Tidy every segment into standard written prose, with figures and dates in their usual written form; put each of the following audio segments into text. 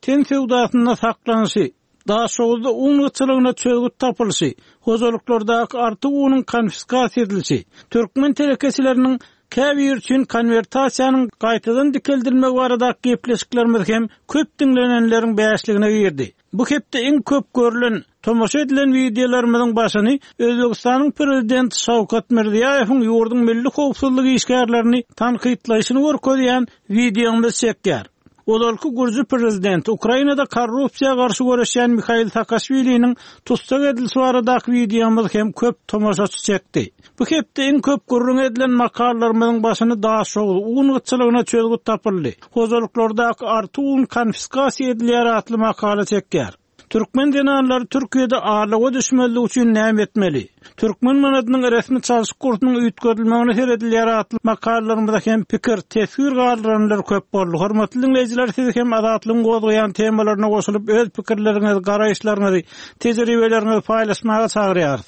vatan sevdasyna saklanışı, daha şolda uňçylygına çözgüt tapylyşy, hozalyklardaky arty uňyň konfiskasiýa edilişi, türkmen telekesileriniň käbir üçin konvertasiýanyň gaýtadan dikildirmek baradaky gepleşiklerimiz hem köp dinlenenleriň bäşligine girdi. Bu hepde en köp görülen, tomoşa edilen videolarymyzyň başyny Özbegistanyň prezidenti Şawkat Mirziýowyň ýurdun milli howpsuzlygy işgärlerini tanqidlaýyşyny görkezýän videomyz çekýär. Olalky Gürji prezidenti Ukrainada korrupsiýa garşy görüşýän Mikhail Saakashviliň tutsak edilýän baradaky videomyz hem köp tomoşaçy çekdi. Bu hepde en köp görülen edilen makallaryň başyny daha şol uňçylygyna çözgüt tapyldy. Hozalyklardaky arty uň konfiskasiýa edilýär atly makala çekýär. Türkmen denanlary Türkiýede ağırlyğa düşmeli üçin näme etmeli? Türkmen manatynyň resmi çalyşyk kursunyň üýtgedilmegine seredilýär atly makallalarymyzda hem pikir, tesir garlanlar köp boldy. Hormatly dinleýijiler, siz hem azatlygyň gozgoýan temalaryna goşulyp öz pikirleriňizi, garaýşlaryňyzy, tejribeleriňizi paýlaşmaga çagyrýarys.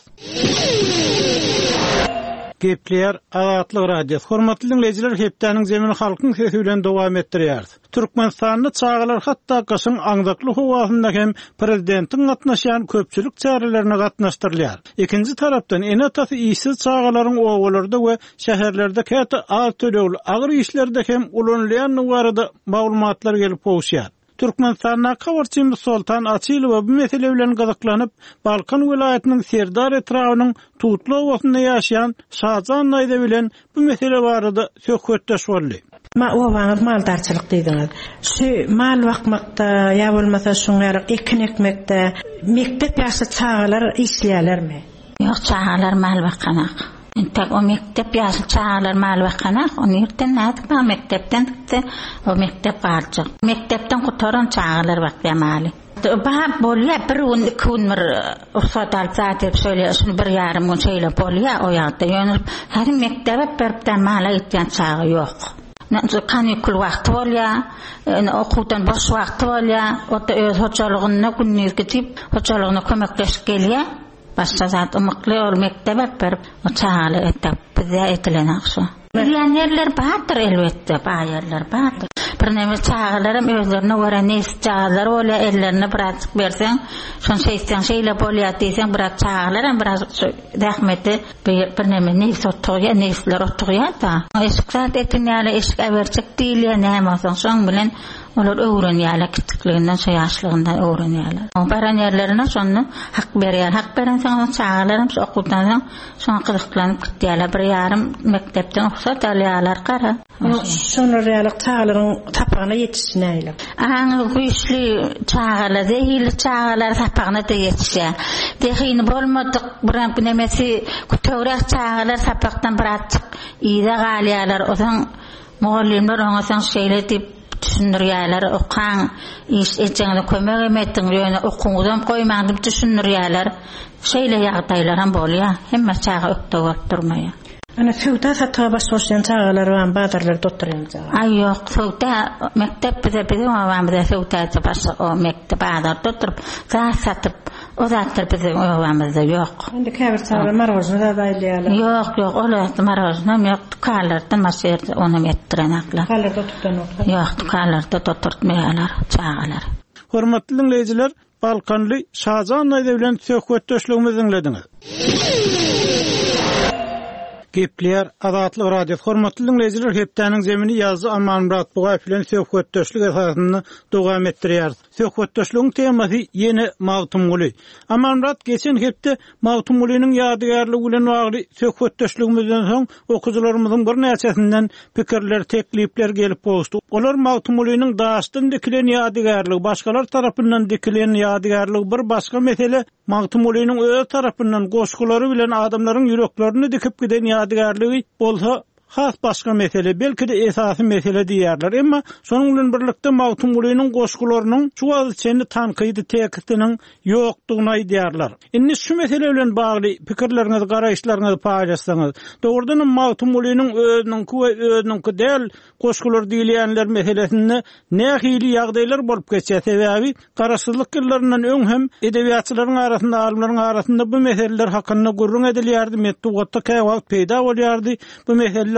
Gepler Azatlyk radiosu. Hormatly dinleýijiler, hepdeniň zemini halkyň sesi bilen dowam etdirýäris. Türkmenistanyň çağalar hatda gaşyň aňdakly howasynda hem prezidentiň gatnaşýan köpçülik çärelerine gatnaşdyrylýar. Ikinji tarapdan en atasy işsiz çağalaryň owalarda we şäherlerde käte az tölegli agyr işlerde hem ulanýan barada maglumatlar gelip gowşýar. Türkmenistan'a kawarçymyz Soltan Açylow bu mesele bilen gazaklanyp Balkan vilayatynyň Serdar etrawynyň Tutlu owasynda ýaşaýan Şazan naýda bilen bu mesele barada söhbetdeş boldy. Owaňyz maldarçylyk diýdiňiz. Şu mal bakmakda ýa bolmasa şoňa ekin ekmekde mektep ýaşy çağalar işleýärlermi? Ýok, çağalar mal bakanak. Tek o mektep ýaşy çağalar mal bakanak, onu ýerden näde ba mektepden gitdi, o mektep barjak. Mektepden gutaran çağalar bakýar maly. Bahap bolýar, bir gün, iki gün bir uksat alyp zat edip şöyle şunu bir ýarym gün şeýle bolýar, o ýagda ýönüp her mektebe beripden mala gitýän çağı ýok. Kanikul wagty bolýar, okuwdan boş wagty bolýar, oda öz hoçalygyna günler gitip, hoçalygyna kömekleşip gelýär. Başka zat umykly ol mektebe berip, o çağaly etip bize etilen akşy. Bilýänler batyr elbetde, baýarlar batyr. Bir näme çağalarym özlerine görä näse çağalar bolýar, ellerine biraz berseň, şon şeýle bolýar diýseň, biraz çağalarym biraz rahmeti bir näme näse oturýar, näseler oturýar da. Eşikler etinýärler, eşik äberçek diýilýär, näme bolsa şoň bilen olar öwrenýärler, kiçikliginden, şaýaşlygyndan öwrenýärler. O baran ýerlerine şonu hak berýär. Hak berenseň çağalarym okuwdan şoň gyzyklanıp gitýärler. Bir ýarym mektepden oksat alýarlar gara. Şonu realyk çağalaryň tapagına ýetişnäýler. Güýçli çağalar, zehirli çağalar tapagına da ýetişýär. Dehini bolmadyk, biram nemesi kötörek çağalar tapakdan birazçyk ýa galýarlar. Oňa mugallimler oňa sen şeýle diýip düşünürýärler, okan iş etjäňde kömek emetdiň ýöne okuwdan goýmaň diýip düşünürýärler. Şeýle ýagdaýlar hem bolýar, hemme çağa ökde bolup durmaýar. Ana sowda satga başlaýan çağalar we badarlar doturýar. Ay ýok, sowda mektep bize awamda sowda başga o mektep badar doturup, satyp, o zatlar bize awamda ýok. Indi käbir çağalar marojna da baýlaýarlar. Ýok, olar marojna ýok, tukarlardan maşerde onu etdiren aklar. Tukarlarda tutdan oklar. Ýok, tukarlarda doturtmaýarlar çağalar. Hormatly dinleýijiler, Balkanly Şazan naýda bilen söhbetdeşligimizi dinlediňiz. Gepler Azatlyk radiosu. Hormatly dinleýijiler, hepdeniň zemini ýazgy Amanmurat Bugaýew bilen söhbetdeşlik esasyny dowam etdirýär. Söhbetdeşligiň temasy ýene Mawtumguly. Amanmurat geçen hepde Mawtumgulynyň ýadygarlygy bilen bagly söhbetdeşligimizden soň okuwçylarymyzyň bir näçesinden pikirler, teklipler gelip bolşdy. Olar Mawtumgulynyň daşdan dikilen ýadygarlygy, başgalar tarapyndan dikilen ýadygarlygy bir başga mesele. Mawtumgulynyň öz tarapyndan goşgulary bilen adamlaryň ýüreklerini dikip giden ýadygarlygy bolsa has başga mesele, belki de esasy mesele diýerler. Emma şonuň bilen birlikde Mawtumgulynyň goşgularynyň şu wagt içinde tanqydy tekitiniň ýokdugyny aýdýarlar. Indi şu mesele bilen bagly pikirleriňizi, garaýşlaryňyzy paýlaşsaňyz, dogrudan Mawtumgulynyň özüniň däl goşgular diýilýänler meselesinde nähili ýagdaýlar bolup geçýär. Sebäbi garaşsyzlyk ýyllaryndan öň hem edebiýatçylaryň arasynda, alimlaryň arasynda bu meseleler hakynda gurrun edilýärdi, metdugatda käwagt peýda bolýardy. Bu meseleler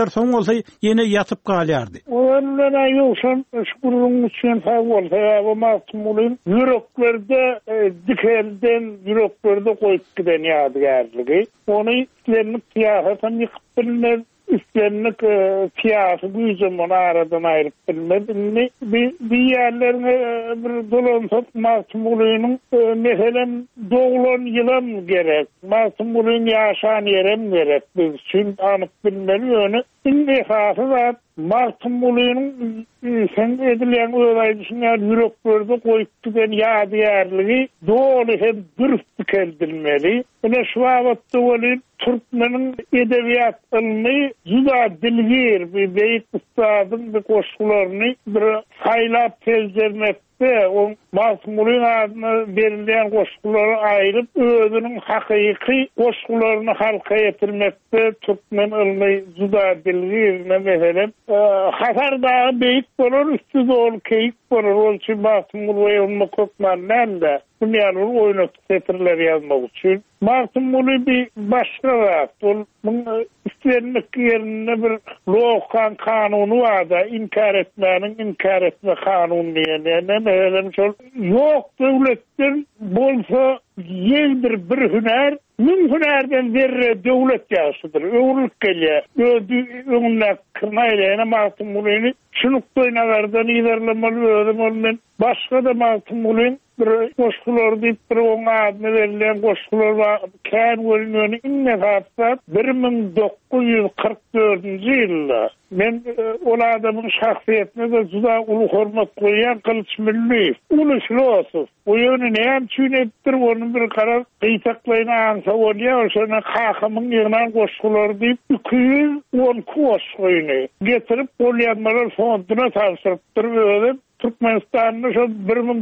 terekesiler soň bolsa ýene ýatyp galýardy. Ondan aýyşan şurun üçin hawal hawa maksumulyn ýüreklerde dikelden ýüreklerde goýup giden ýadygarlygy. Ony islerini tiýahatan ýykyp bilmez. İslenlik tiyatı gücümün aradan ayrıp bilmedin. Bir yerlerine bir dolantıp Masumuluyunun meselen doğulan yılan gerek. Masumuluyun yaşayan yerem gerek. Biz için anıp bilmeli onu. İndi hafı da Masumuluyunun sen edilen öğrencisinden yüreklerde koyup giden yadiyarlığı doğru hem dürüst dikeldirmeli. Yine şu avatta olin Türkmenin edebiyat ilmi juda dilgir bir beyit ustadın bir koşullarını bir saylap tezcermekte o Masumuluyun adına verilen koşulları ayırıp özünün hakiki koşullarını halka getirmekte Türkmen ilmi juda dilgir mesela Hasar Dağı beyit olur üstü doğru keyik olur onun için Masumuluyun kokmanlarla dünyanın oyunu setirler yazmak için Masumuluy bir başka rahat bunun istenlik yerine bir lokan kanunu var da inkar etme kanunu ne meselem çok yok devletten bolsa yeldir bir hüner min hünerden verre devlet yaşıdır öwrülük gelýär öňüne kırmayla Masumuluny şunuk toynalardan ilerlemeli ödüm başka da Masumuluny bir koşullar deyip bir onun adını verilen koşullar var. Kâr görünüyordu. İnne hafta 1944 yılda ben o adamın şahsiyetine de juda ulu hormat koyan Kılıç Milli. Ulu şulosuz. O yönü neyem çün ettir onun bir karar kıytaklayına ansa oluyor. Sonra kakamın yığınan koşullar deyip 210 koşulunu getirip olyanmalar fonduna tavsırıptır ve Türkmenistan'da şu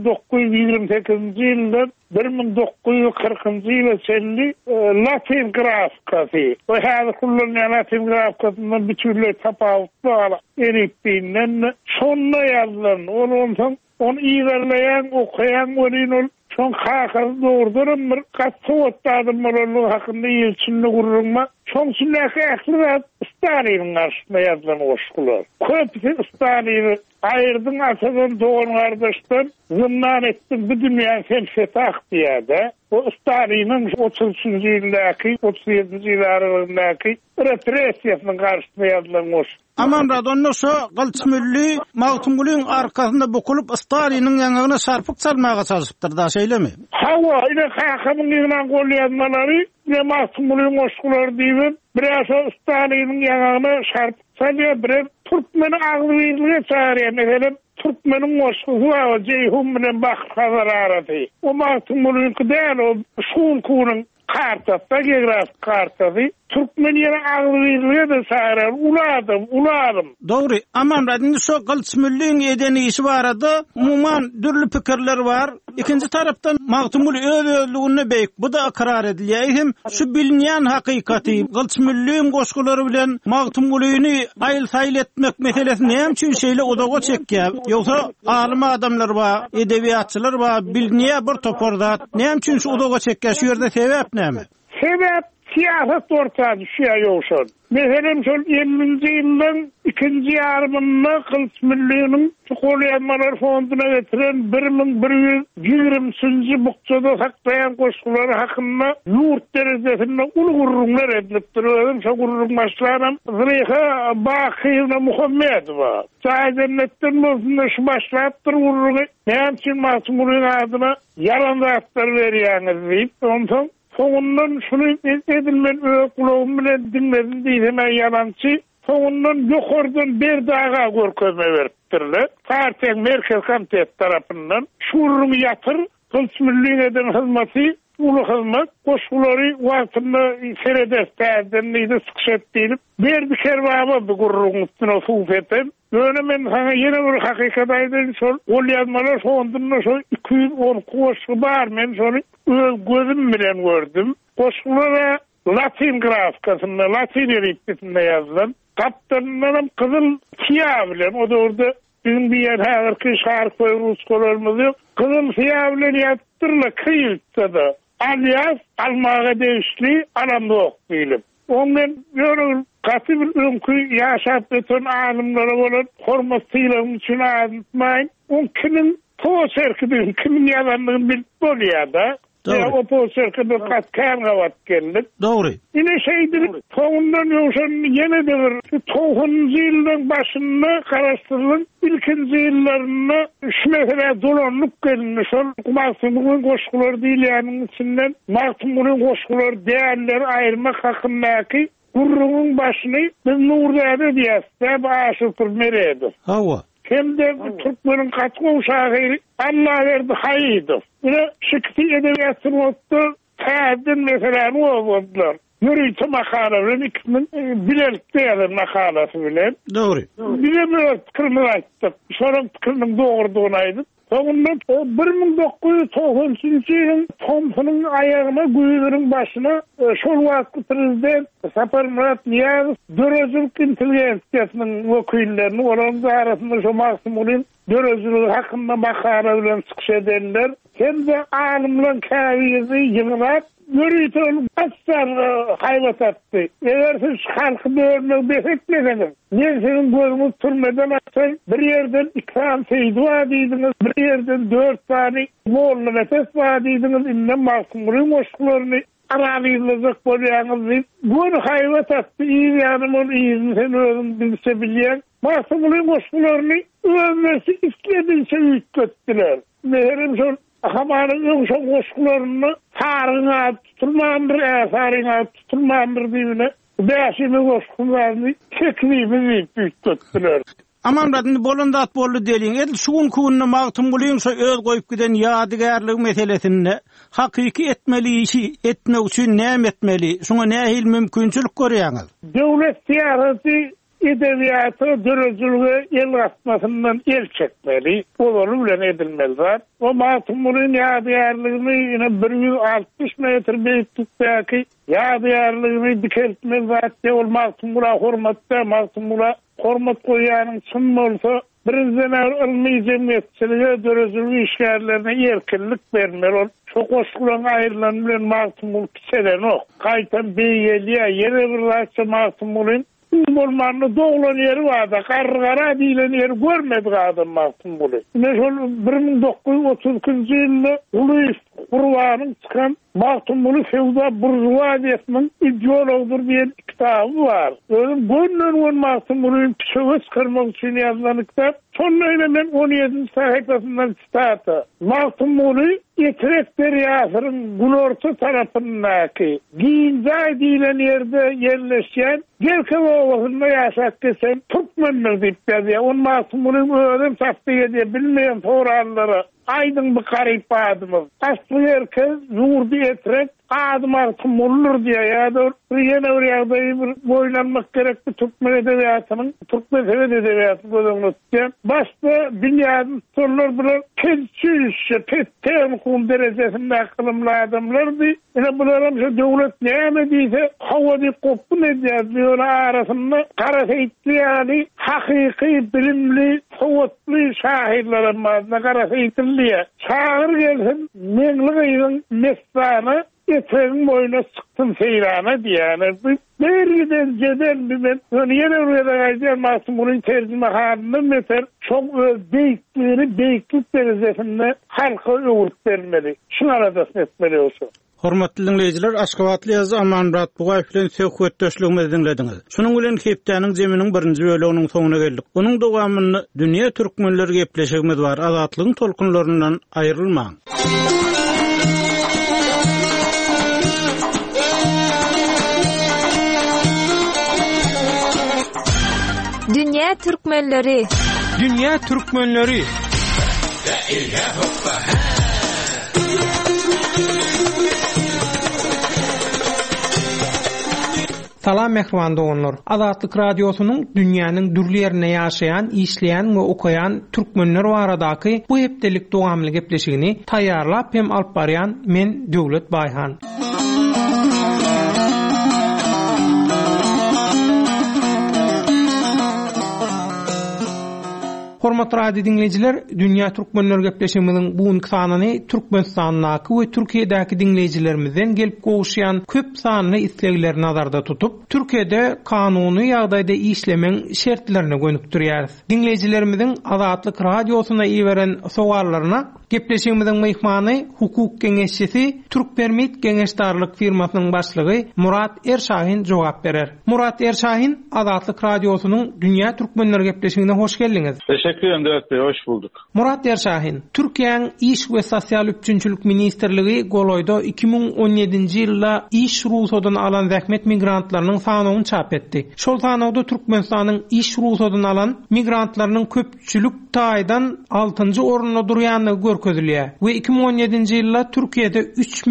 1928 yıldan 1940 yıla selli Latin grafikası. O hâzı kullanılan Latin grafikasından bir türlü tapavutlu eriktiğinden sonuna yazılan. Onu ilerleyen, okuyan olayın son kakası doğurdurun bir katsı ottadım olanlığı hakkında yelçinli kurulma. Son sünnaki eklirat Stalin'in karşısında yazılan koşkular. Köpüsü Stalin'i ayırdın asadan doğan kardeşten zımnan ettin bu dünyanın felsefe aktiyada. O Stalin'in 33. yıldaki, 37. yıl aralığındaki represiyasının karşısında yazılan koşkular. Aman radonno şu Kılıçmilli Masumuluň arkasında bokulup Stalin'in yanına sarpık salmağa çalışıptır da şeyle mi? Hava ile kakamın yığınan gol yazmaları ve Masumuluň koşkular deyip biraz Stalin'in yanına sarpık salıyor biraz Türkmen'i ağzıyla çağırıyor mesela Türkmen'in koşkusu var o Ceyhun bilen Bakhazar aradı. O Masumuluň değil o Şulku'nun kartası, geografik kartası Türkmen yere ağzıyla da çağırıyor. Uladım. Doğru. Aman radin şu Kılıçmilliň edeni işi var adı. Umuman dürlü pikirler var. İkinci taraftan Masumuluy özlüğüne beyik. Bu da karar ediliyor. Hem şu bilinýän hakykati Kılıçmilliň goşgulary bilen Masumulyny aýyl etmek meselesi näme üçin şeýle odaga çekýär? Ýoksa alim adamlar var, edebiyatçylar var, bilinýär bir toporda. Näme üçin şu odaga çekýär? Şu ýerde sebäp näme? Sebäp siyaset ortaya düşüyor yoksa. Mesela şu 50. yılın ikinci yarımında Kılıçmilli'nin Çukuryanmalar Fondu'na getiren 1120. bukçada saklayan koşulları hakkında yurt derecesinde ulu gururumlar edilip duruyor. Şu gururum başlarım Züleyha Bakı'yla Muhammed var. Çay cennetten olsun şu başlattır gururumu. Ne için Masumuluyn adına yalan rahatlar veriyorsunuz deyip ondan sonundan şunu edilmen kulağım bile dinledim değil hemen yalancı. Sonundan yukarıdan bir dağa görkezme veriptirler. Partiyen Merkez Komitet tarafından şuurumu yatır, Kılıçmilliň eden hizmeti, ulu hizmet, koşulları vaktinde seyrederlerden neydi sıkışet değilim. Bir kervaba bir gururun üstüne sufetim. Böyle men sana yine bir hakikat aydın sol. Ol yazmalar sonunda sol 210 koşu var men sol gözüm bilen gördüm. Koşulara Latin grafikasında, Latin eriktisinde yazılan. Kaptanlarım kızıl siyah bilen, o da orada bizim bir yer her kış harf ve Ruskolarımız yok. Kızıl siyah bilen yaptırla kıyılsa da. Alias almağa değişli alamda ok değilim. Ondan görür katı bir önkü yaşap öten alımlara bolan hormatçylygym üçin anlatmayın. On kimin poserkidin, kimin yalanlığını bilip bolýar da. Ya o poserkide katkan gavat geldik. Doğru. Yine şeydir, toğundan yoğuşan yine de bir 9. yılın başında karıştırılın, ilkinci yıllarında şu mesela dolanlık gelinmiş ol. Mahtumluğun koşkuları değil yanın içinden, mahtumluğun koşkuları değerleri ayırmak hakkındaki gurrunun başını biz Nur'da diyeceğiz. Hep aşıktır mereydi. Hava. Hem de Türklerin katkı uşağı Allah verdi hayıydı. Yine şıkti edebiyatın oldu. Tağdın mesela ne oldular? Yürüyüşü makalaları ikisinin bilelik değerli makalası bile. Doğru. Bilemiyor fikrini açtık. Sonra fikrinin doğurduğunu aydık. Ondan 1993 yılın Tomsun'un ayağına Güyür'ün başına şol vakti prezident Sapar Murat Niyaz Dörözülük intelligensiyasının vekillerini oranın arasında şu Maksimul'un dörözülük hakkında makara bilen çıkış edenler hem de alimlen kaviyesi yığılar yürüyüşün aslar hayvat attı. Eğer siz halkı dörünü bekletmediniz. Ne senin gözümüz türmeden atın bir yerden ikram seydi vadiydiniz. Bir yerden 4 tane Moğollu nefes vadiydiniz. İnden Maksimul'un hoşkularını aralıyılacak bolyanız deyip bunu hayvat attı. İyi yanımın iyisini sen özün bilse bilyen. Maksimul'un hoşkularını ölmesi istediyse yüklettiler. Meherim son Hamanın yumuşak koşkularını tarına tutulmandır, esarına tutulmandır diyene beşimi koşkularını tekniğimi deyip büyüttüler. Aman radını bolanda at bollu deliğin. Edil şuun kuğunna mağtım bulayımsa öz koyup giden yadigarlık meselesinde hakiki etmeli işi etmek için ne etmeli? Şuna ne hil mümkünçülük görüyorsunuz? Devlet siyaseti edebiyatı dörözülüğü el atmasından el çekmeli. Olur bile edilmeli. O Maksimul'un yadigarlığını yine 160 metre büyüklükteki yadigarlığını dikeltmeli zaten o Maksimul'a Maksimul'a hormat koyanın sınma olsa birinizden ilmi cemiyetçiliğe dörözülüğü işgärlerine erkinlik vermeli. Çok hoşkulan ayrılan bilen Maksimul piseden o. Kaytan beygeliye yere bir rahatça Maksimul'un Bolmanlı doğulan yeri vardı. Kargara diyilen yeri görmedik adam Maksimul'u. Ne şöyle 1932 yılında Uluis Kurvan'ın çıkan Maksimul'u Fevda Burjuvaziyasının ideologudur diyen kitabı var. Öyle gönlün Maksimul'un pişöğüz kırmak için yazılan kitap. Sonra öyle ben 17. sayfasından çıtarttı. Maksimul'u Yetrek Deryası'nın Gulortu tarafındaki Giyinzay diyilen yerde yerleşen Gelkev Ovası'nda yaşak desen Türkmenler deyip dedi. On Maksimul'un öğren saftiye diye bilmeyen soğuralları aydın bir garip adımız. Aslı herkes yurdu etrek adım artım olur diye ya da yine oraya bir boylanmak gerekli Türkmen edebiyatının Türkmen sevet edebiyatı gözümüzde. Başta dünyanın sorular bunlar petçi kum derecesinde akılımlı adamlardı. Yine bunların şu devlet ne emediyse havadi koptu ne diyor arasında karaseyitli yani hakiki bilimli soğutlu şahirlerin bazına karaseyitliye çağır gelsin menliğinin mesleğine yeterin boyuna sıktım seyrana diyene. Nereden ceden bilen yine oraya da gaydiyen Maksimul'un tercüme halini meter çok beyiklik derecesinde halka öğüt vermeli. Şunu aradasını etmeli olsun. Hormatly dinleyijiler, Aşgabatly ýazgy Aman Murat Bugaýew bilen söhbet döşlüğüňizi dinlediňiz. Şunuň bilen Hepdeniň zeminiň 1-nji bölüginiň soňuna geldik. Onuň dowamyny dünýä türkmenleri gepleşigimiz bar. Azatlygyň tolkunlaryndan aýrylmaň. Dünya Türkmenleri. Dünya Türkmenleri. Salam mehman dogonlar. Azatlyk radiosynyň dünýäniň dürli ýerine ýaşaýan, işleýän we okuyan türkmenler baradaky bu hepdelik dowamly gepleşigini taýýarlap hem alyp barýan men Döwlet Baýhan. Hormatly radio dinleyijiler, Dünya Türkmenler gepleşigimiziň bugunky sanyny Türkmenistanyňky we Türkiýedäki dinleyijilerimizden gelip gowuşýan köp sanly islegleri nazarda tutup, Türkiýede kanuny ýagdaýda işlemeň şertlerine gönükdirýär. Dinleyijilerimizin Azatlyk radiosyna iýeren sowallaryna gepleşigimiziň mehmany hukuk geňeşçisi Türkpermit geňeşdarlyk firmasynyň başlygy Murat Erşahin jogap berer. Murat Erşahin, Azatlyk radiosynyň Dünya Türkmenler gepleşigine hoş geldiňiz. Teşekkür ederim Devlet Bey, hoş bulduk. Murat Erşahin, Türkiýanyň İş we Sosial Üçinçilik Ministrligi Goloýda 2017-nji ýylda iş ruhsatyny alan zähmet migrantlarynyň sanyny çap etdi. Şol sanawda Türkmenistanyň iş ruhsatyny alan migrantlarynyň köpçülik taýdan 6-njy orunda durýanlygy görkezilýär. We 2017-nji ýylda Türkiýede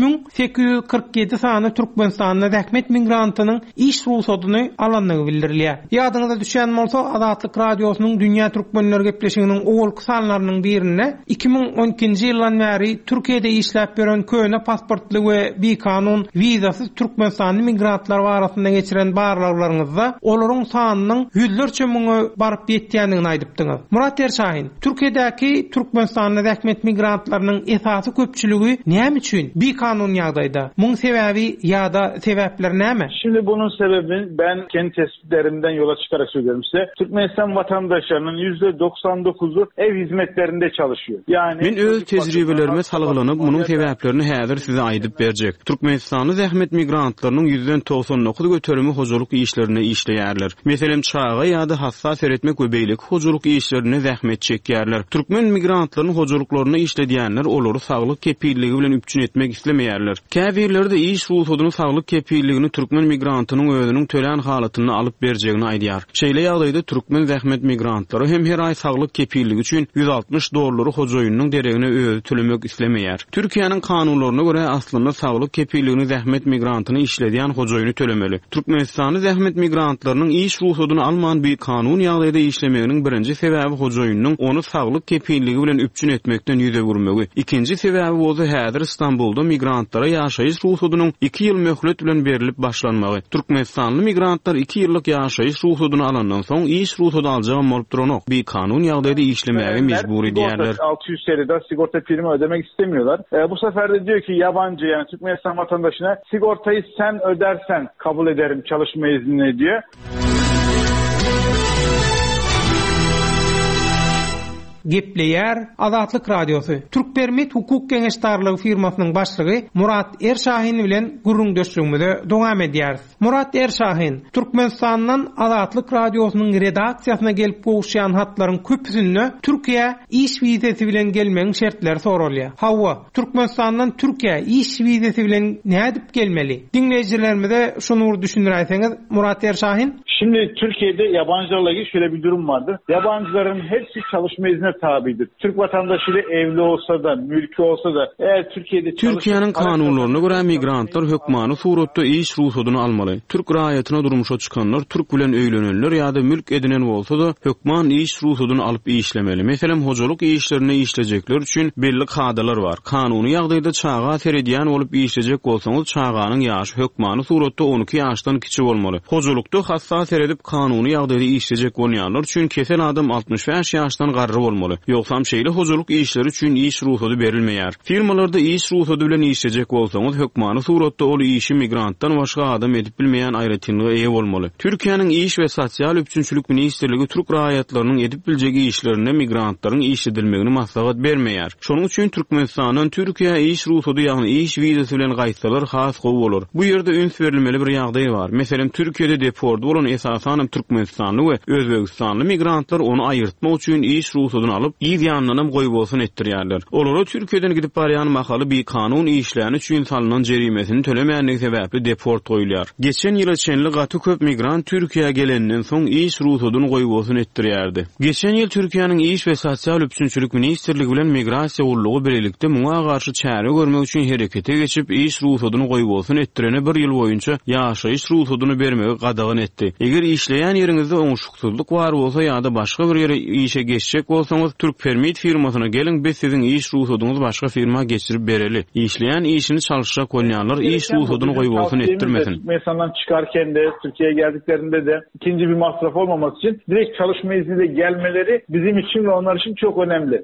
3847 sany Türkmenistanyň zähmet migrantynyň iş ruhsatyny alanlygy bildirilýär. Ýadyňyza düşen bolsa, Azatlyk radiosynyň Dünya Türkmenler gepleşiginiň owalky sanlarynyň birine 2012-nji ýyldan bäri Türkiýede işläp beren köne pasportly we bi-kanun wizasyz Türkmenistanyň migrantlar barasynda geçiren barlaglaryňyzda olaryň sanynyň yüzlerçe müňe baryp ýetýändigini aýdypdyňyz. Murat Erşahin, Türkiýedäki Türkmenistanyň zähmet migrantlarynyň esasy köpçüligi näme üçin bi-kanun ýagdaýda? Muň sebebi ýa-da sebäpleri näme? Şimdi bunun sebebi ben kendi tespitlerimden yola çıkarak söylüyorum size. Türkmenistan vatandaşlarının %99'u ev hizmetlerinde çalışıyor. Yani men öz tejribelerime salgylanyp bunun sebäplerini häzir size aýdyp berjek. Türkmenistanyň zähmet migrantlarynyň %99 göterimi hojalyk işlerine işleýärler. Meselem çağa ýa-da hassas eretmek we beýlik hojalyk işlerine zähmet çekýärler. Türkmen migrantlarynyň hojalyklaryny işledýänler olary saglyk kepilligi bilen üpçün etmek islemeýärler. Käbirlerde iş ruhsatyny saglyk kepilligini türkmen migrantynyň özüniň tölen halatyny alyp berjegini aýdýar. Şeýle ýagdaýda türkmen zähmet migrantlary hem her ay saglyk kepilligi üçin $160 hojaýynyň deregine özü tölemek islemeýär. Türkiýanyň kanunlaryna görä aslynda saglyk kepilligini zähmet migrantyny işledýän hojaýyny tölemeli. Türkmenistanyň zähmet migrantlarynyň iş ruhsatyny alman bir kanun ýagdaýda işlemeginiň birinji sebäbi hojaýynyň onu saglyk kepilligi bilen üpçün etmekden ýüze gurmagi. Ikinji sebäbi bolsa häzir Istanbulda migrantlara ýaşaýyş ruhsatynyň 2 ýyl möhlet bilen berilip başlanmagy. Türkmenistanly migrantlar 2 ýyllyk ýaşaýyş ruhsatyny alandan soň iş ruhsaty aljagy bolup duranok bir kanun ýagdaýda işlemäge mejbur edýärler. 600 TL'den sigorta primi ödemek istemiyorlar. Bu sefer de diyor ki yabancı, yani Türkmenistan vatandaşına sigortayı sen ödersen kabul ederim çalışma iznini diyor. Gepleýär Azatlyk radiosu. Türkpermit hukuk geňeşdarlygy firmasynyň başlygy Murat Erşahin bilen gurrundaşlygymyzda dowam edýär. Murat Erşahin, Türkmenistanyň Azatlyk radiosynyň redaksiýasyna gelip gowuşýan hatlaryň köpüsini Türkiýe iş wizesi bilen gelmeň şertleri soralýar. Hawa, Türkmenistanyň Türkiýe iş wizesi bilen nädip gelmeli? Dinleyijilerimize şunu düşündüräýseňiz, Murat Erşahin. Şimdi Türkiye'de yabancılarla ilgili şöyle bir durum vardır. Yabancıların hepsi çalışma iznine tabidir. Türk vatandaşıyla evli olsa da, mülkü olsa da eğer Türkiye'de Türkiýanyň kanunlaryna görä migrantlar hökmany suratda iş ruhsatyny almaly. Türk raýatyna durmuşa çykanlar Türk bilen öýlenenler ýa-da mülk edinen bolsa da hökman iş ruhsatyny alyp işlemeli. Meselem hojalyk işlerini işlejekler üçin belli kadalar var. Kanuny ýagdaýda çağa seredýän bolup işlejek bolsaňyz çağanyň ýaşy hökmany suratda 12 ýaşdan kiçik bolmaly. Hojalykda hassas seredip kanuny ýagdaýda işlejek bolýanlar üçin kesel adam 65 ýaşdan garry bolmaly. Ýoksam şeýle hojalyk işleri üçin iş ruhsaty berilmeýär. Firmalarda iş ruhsaty bilen işlejek bolsaňyz hökmany suratda ol işi migrantdan başga adam edip bilmeýän aýratynlyga eýe bolmaly. Türkiýanyň iş we sosial üçinçilik ministrligi Türk raýatlarynyň edip biljegi işlerine migrantlaryň işledilmegini maslahat bermeýär. Şonuň üçin Türkmenistanyň Türkiýe iş ruhsaty ýagny iş wizasy bilen gaýtsalar has gowy bolar. Bu ýerde üns berilmeli bir ýagdaý bar. Meselem Türkiýede deport bolan esasan Türkmenistanly we Özbegistanly migrantlar onu aýyrtmak üçin iş ruhsatyny alyp ýyl ýanyna goýup bolsun etdirýärler. Olary Türkiýeden gidip barýan mahaly bir kanun işläni üçin salynan jerimesini tölemeýänligi sebäpli deport goýulýar. Geçen ýyl çenli gaty köp migrant Türkiýe gelenden soň iş ruhsatyny goýup bolsun etdirýärdi. Geçen ýyl Türkiýanyň iş we sosial üçinçilik ministrligi bilen migrasiýa ullugy birlikde muňa garşy çäre görmek üçin herekete geçip iş ruhsatyny goýup bolsun etdirene bir ýyl boýunça ýaşaýyş ruhsatyny bermegi gadagan etdi. Eger işleýän ýeriňizde oňuşuksuzlyk bar bolsa ýa-da başga bir ýere işe geçjek bolsaňyz, Türk Permit firmasyna geliň, biz siziň iş ruhusyňyzy başga firma geçirip bereli. İşleýän işini çalışacak bolýanlar iş ruhusyny goýup bolsun etdirmesin. Türkmenistan'dan çıkarken de, Türkiye'ye geldiklerinde de ikinci bir masraf olmaması için direkt çalışma izniyle gelmeleri bizim için ve onlar için çok önemli.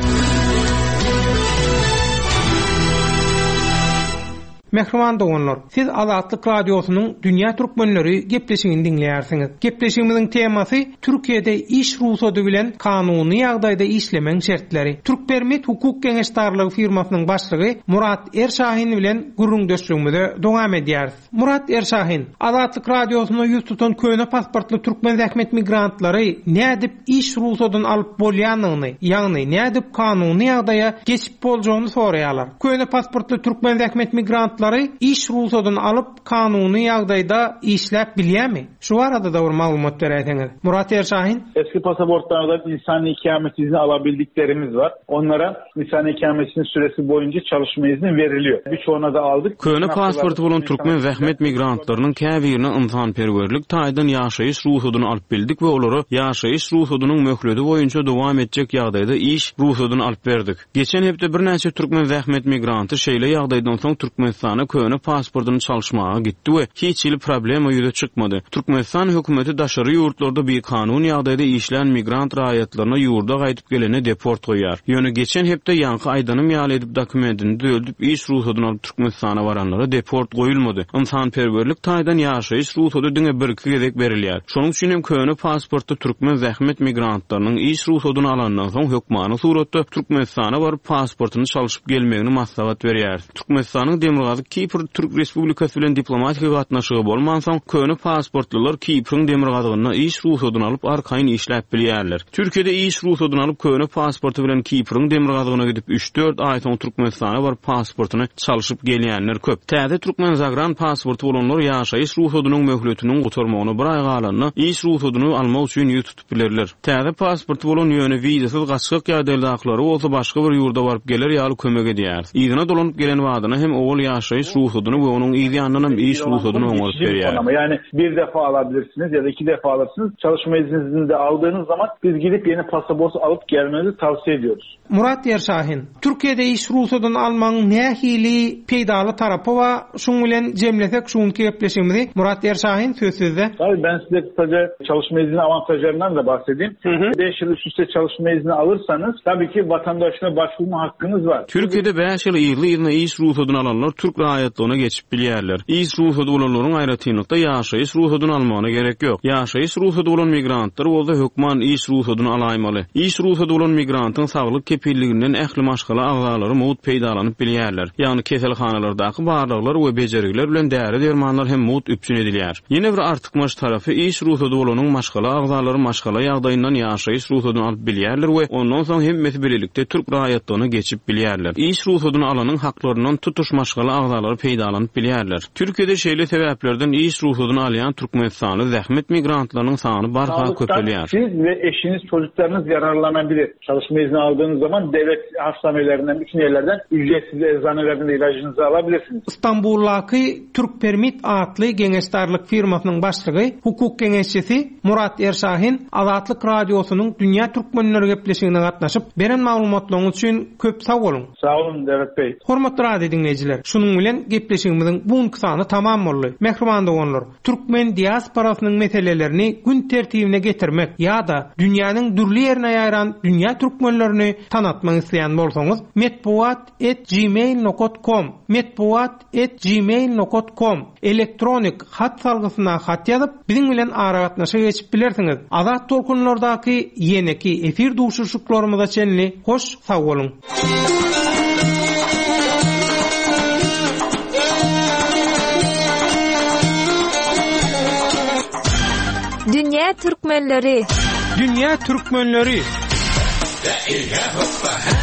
Mehriman doganlar, siz Azatlyk Radiosynyň Dünýä Türkmenleri gepleşigini dinleýärsiňiz. Gepleşigimiziň temasy Türkiýede iş ruhsady bilen kanuny ýagdaýda işlemeň şertleri. Türk Permit hukuk geňeşdarlygy firmasynyň başlygy Murat Erşahin bilen gurrundaşlygymyzda dowam edýär. Murat Erşahin, Azatlyk Radiosyna ýüz tutan köne pasportly türkmen zähmet migrantlary nädip iş ruhsadyny alyp bolýanyny, ýagny nädip kanuny ýagdaýa geçip boljagyny soraýarlar. Köne pasportly türkmen zähmet migrantlar iş ruhsadyny alyp kanuny ýagdaýda işläp bilýärmi? Şu arada da bir maglumat beräýsiňiz. Murat Erşahin, eski pasaportlarda insani ikamet izni alabildiklerimiz var. Onlara insani ikamet izni süresi boyunca çalışma izni veriliyor. Birçoğuna da aldık. Köne pasportu bolan türkmen zähmet migrantlarynyň käbirine insanperwerlik taýdan ýaşaýyş ruhusyny alyp bildik we olary ýaşaýyş ruhusynyň möhledi boýunça dowam etjek ýagdaýda iş ruhusyny alyp berdik. Geçen hepde bir näçe türkmen zähmet migranty şeýle ýagdaýdan soň Türkmenistan köne pasportyny çalışmaga gitdi we hiç ýyly problem ýüze çykmady. Türkmenistan hökümeti daşary ýurtlarda bir kanun ýagdaýda işleýän migrant raýatlaryna ýurda gaýtyp gelene deport goýar. Ýöne geçen hepde ýanky aýdanymy ýaly edip dokumentini döldüp iş ruhusyny alyp Türkmenistana baranlara deport goýulmady. Insanperwerlik taýdan ýaşaýyş ruhusy diňe bir-iki gezek berilýär. Şonuň üçin hem köne pasportda türkmen zähmet migrantlarynyň iş ruhusyny alandan soň hökmany suratda Türkmenistana baryp pasportyny çalışyp gelmegini maslahat berýär. Türkmenistanyň Demirgazy Kipr Türk Respublikasy bilen diplomatik gatnaşygy bolmansoň köne pasportlylar Kipr'yň Demirgazyna iş ruhusyny alyp arkaýyn işläp bilýärler. Türkiýede iş ruhusyny alyp köne pasporty bilen Kipr'yň Demirgazyna gidip 3-4 aý soň Türkmenistana baryp pasportyny çalışyp gelýänler köp. Täze türkmen zagran pasporty bolanlar ýaşaýyş ruhusynyň möhletiniň gutarmagyny bir aý galanyny iş ruhusyny almak üçin ýutup bilerler. Täze pasporty bolan ýöne wizasyz gaçyk ýa-da aklary bolsa başga bir ýurda baryp geler ýaly kömek edýär. Ýygyna dolanyp gelen wadyna hem owul ýaşaýyş ruhusyny we onuň ýa-da iş ruhusyny oňaryp berýär. Yani bir defa alabilirsiniz ya da iki defa alırsınız. Çalışma izninizi de aldığınız zaman biz gidip yeni pasaport alıp gelmenizi tavsiye ediyoruz. Murat Erşahin, Türkiýede iş ruhusyny almagyň nähili peýdaly tarapy we şoň bilen jemlesek şuňky gepleşigimizi Murat Erşahin söz sizde. Tabii ben size kısaca çalışma izni avantajlarından da bahsedeyim. 5 yıl üst üste çalışma izni alırsanız tabii ki vatandaşlığına başvurma hakkınız var. Türkiýede 5 ýyl ýyly iş ruhusyny alanlar Türk raýatlygyna geçip bilýärler. İş ruhusy bolanlaryň aýratynlykda ýaşaýyş ruhusyny almagyna gerek ýok. Ýaşaýyş ruhusy bolan migrantlar bolsa hökman iş ruhusyny alaýmaly. İş ruhusy bolan migrantyň saglyk kepilliginden ähli maşgala agzalary mowut peýdalanyp bilýärler. Ýagny keselhanalardaky barlyklar we bejerikler bilen däri dermanlar hem mowut üpsün edilýär. Ýene bir artykmaş tarapy iş ruhusy bolanyň maşgala agzalary maşgala ýagdaýyndan ýaşaýyş ruhusyny alyp bilýärler we ondan soň hem mesbelelikde Türk raýatlygyna geçip bilýärler. İş ruhusyny alanyň haklarynyň tutuş maşgala agzalary peýdalanyp bilýärler. Türkiýede şeýle sebäplerden iş ruhusyny alýan Türkmenistany zähmet migrantlarynyň sany barha köpelýär. Siz ve eşiniz, çocuklarınız yararlanabilir. Çalışma izni aldığınız zaman devlet hastanelerinden, bütün yerlerden ücretsiz eczanelerden ilacınızı alabilirsiniz. İstanbul'daki Türk Permit adlı geňeşdarlyk firmasynyň başlygy, hukuk geňeşçisi Murat Erşahin Azatlyk Radiosynyň Dünýä Türkmenleri gepleşigine gatnaşyp beren maglumatlaryň üçin köp sag bolun. Sağ olun Devlet Bey. Hormatly radio dinleyijiler, şunuň bilen gepleşigimiziň bu sany tamam boldy. Mehriman doganlar, Türkmen diasporasynyň meselelerini gün tertibine getirmek ýa-da dünýäniň dürli ýerine ýaýran dünýä türkmenlerini tanatmak isleýän bolsaňyz, metbuat@gmail.com elektronik hat salgysyna hat ýazyp biziň bilen aragatnaşa geçip bilersiňiz. Azat tolkunlardaky ýeneki efir duşuşyklarymyza çenli hoş sag bolun. Dünýä türkmenleri. Dünýä türkmenleri.